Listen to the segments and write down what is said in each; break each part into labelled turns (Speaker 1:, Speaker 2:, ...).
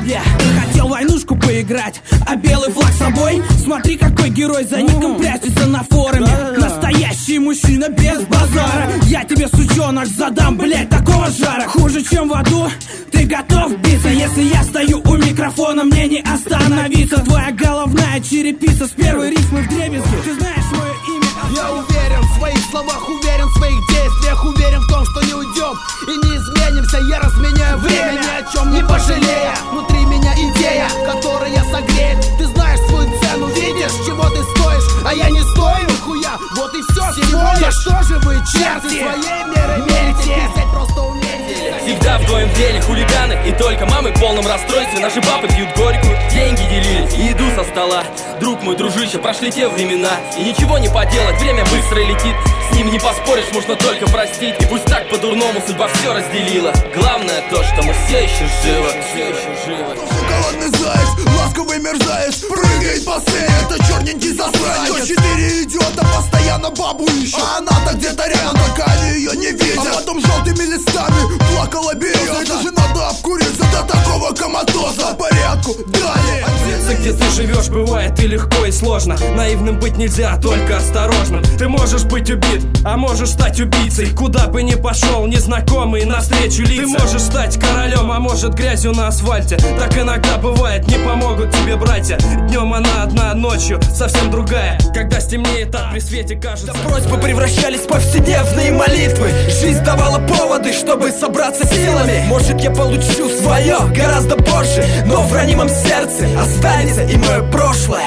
Speaker 1: Хотел войнушку поиграть, а белый флаг с собой. Смотри, какой герой за ником прячется на форуме. Настоящий мужчина без базара. Я тебе, сучонок, задам, блять, такого жара. Хуже, чем в аду, ты готов биться? Если я стою у микрофона, мне не остановиться. Твоя головная черепица с первой рифмы в дребезги. Ты знаешь мое имя?
Speaker 2: Я уверен в своих словах, уверен в своих действиях, уверен в том, что не уйдем и не изменимся. Я разменяю время, ни о чем не пожалея. Внутри меня идея, которая согреет. Ты знаешь свою цену, видишь, чего ты стоишь, а я не стою, хуя. Вот и все, всего лишь. Что же вы, черти, своей меры мерите, писать просто умеете.
Speaker 3: Всегда вдвоем в деле хулиганы, и только мамы в полном расстройстве. Наши папы пьют горькую, деньги делили и еду со стола. Друг мой, дружище, прошли те времена, и ничего не поделать, время быстро летит. С ним не поспоришь, можно только простить. И пусть так по-дурному судьба все разделила. Главное то, что мы все еще живы.
Speaker 4: Шоколадный заяц, ласковый мерзавец, прыгает по сцене, это черненький засранец. 4 идиота постоянно бабу ищут, а она-то где-то рядом, только они ее не видят. А потом желтыми листами плакала береза. Это же надо обкуриться до такого коматоза. По порядку, далее.
Speaker 5: Где ты живешь, бывает и легко, и сложно. Наивным быть нельзя, только осторожным. Ты можешь быть убит, а можешь стать убийцей. Куда бы ни пошел, незнакомый навстречу лица. Ты можешь стать королем, а может грязью на асфальте. Так иногда бывает, не помогут тебе братья. Днем она одна, ночью совсем другая. Когда стемнеет, а при свете кажется.
Speaker 6: Просьбы превращались в повседневные молитвы. Жизнь давала поводы, чтобы собраться силами. Может, я получу свое гораздо позже, но в ранимом сердце останется и мое прошлое.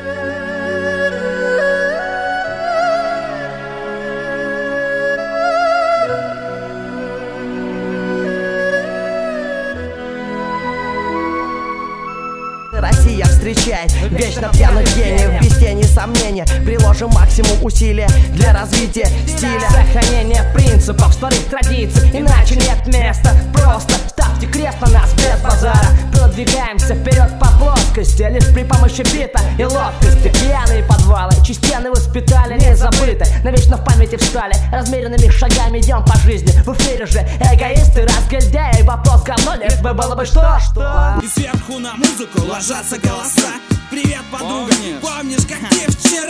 Speaker 7: Россия встречает вечно пьяных гениев. Без тени сомнения приложим максимум усилия для развития стиля.
Speaker 8: Сохранение принципов, старых традиций, иначе нет места. Просто ставьте крест на нас без базара. Продвигаемся вперед по плоскости, лишь при помощи бита и ловкости. Пьяные подвалы, частенные воспитали, не забыты, навечно в памяти встали. Размеренными шагами идем по жизни. В эфире же эгоисты, разгильдяи. Вопрос говно, лишь бы было бы что.
Speaker 1: И сверху на музыку ложатся голоса. Привет, подруга, помнишь, как ты вчера?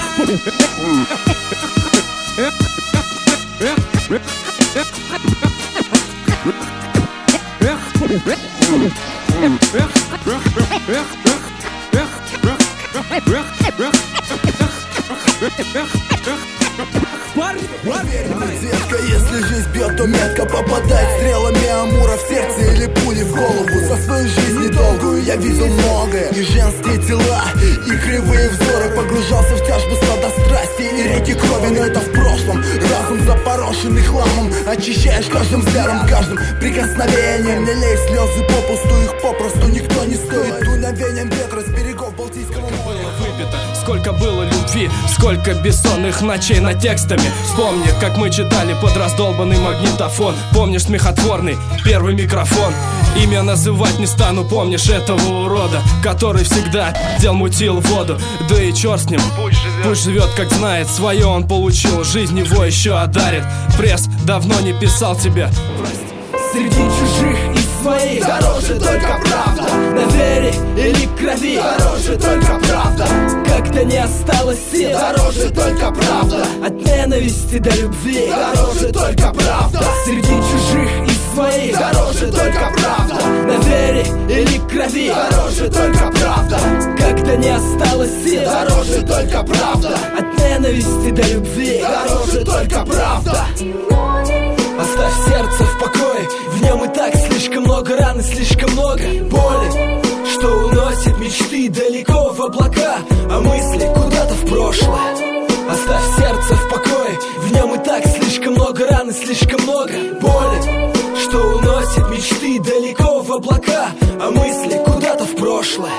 Speaker 4: Детка, если жизнь бьет, то метко попадает стрелами Амура в сердце или пули в голову. За свою жизнь недолгую я видел многое. И женские тела, и кривые взоры. Погружался в тяжбу стада страсти и реки крови, но это в прошлом. Разум запорошенный хламом, очищаешь каждым взглядом, каждым прикосновением. Не лей слезы попусту, их попросту никто не стоит. Дуновением ветра с берегов Балтийского моря.
Speaker 5: Выпито, сколько было любви, сколько бессонных ночей над текстами. Вспомни, как мы читали под раздолбанный магнитофон. Помнишь смехотворный первый микрофон? Имя называть не стану, помнишь этого урода, который всегда дел мутил воду. Да и черт с ним, пусть живет как знает, свое он получил, жизнь его еще одарит. Пресс давно не писал тебе.
Speaker 6: Среди чужих и своих дороже только правда. На вере или крови дороже только правда. Когда не осталось сил дороже только правда. От ненависти до любви дороже только правда. Среди чужих и своих дороже только правда. На вере или крови дороже только правда. Когда не осталось сил дороже только правда. От ненависти до любви дороже только правда. Оставь сердце в покое, в нем и так слишком много ран и слишком много боли, что уносит мечты далеко в облака, а мысли куда-то в прошлое. Оставь сердце в покое, в нем и так слишком много ран и слишком много боли, что уносит мечты далеко в облака, а мысли куда-то в прошлое.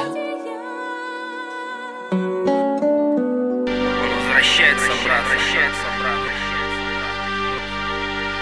Speaker 3: Возвращается, брат, возвращается, брат.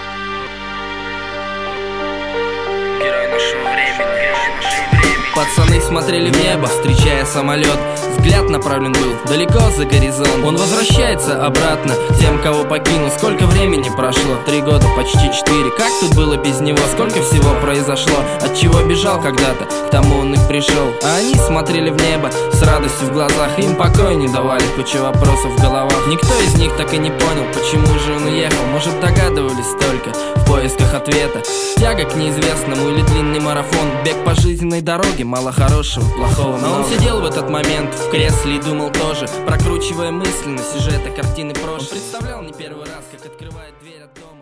Speaker 3: Герой нашего времени, герой нашего времени.
Speaker 6: Пацаны
Speaker 3: они смотрели в небо, встречая самолет. Взгляд направлен был далеко за горизонт. Он возвращается обратно к тем, кого покинул. Сколько времени прошло? 3 года, почти 4. Как тут было без него? Сколько всего произошло? От чего бежал когда-то? К тому он и пришел. А они смотрели в небо с радостью в глазах. Им покоя не давали куча вопросов в головах. Никто из них так и не понял, почему же он уехал. Может, догадывались только в поисках ответа. Тяга к неизвестному или длинный марафон. Бег по жизненной дороге, мало хорошего, плохого. Но он сидел в этот момент в кресле и думал тоже, прокручивая мысленно сюжеты картины прошлого. Он представлял не первый раз, как открывает дверь от дома.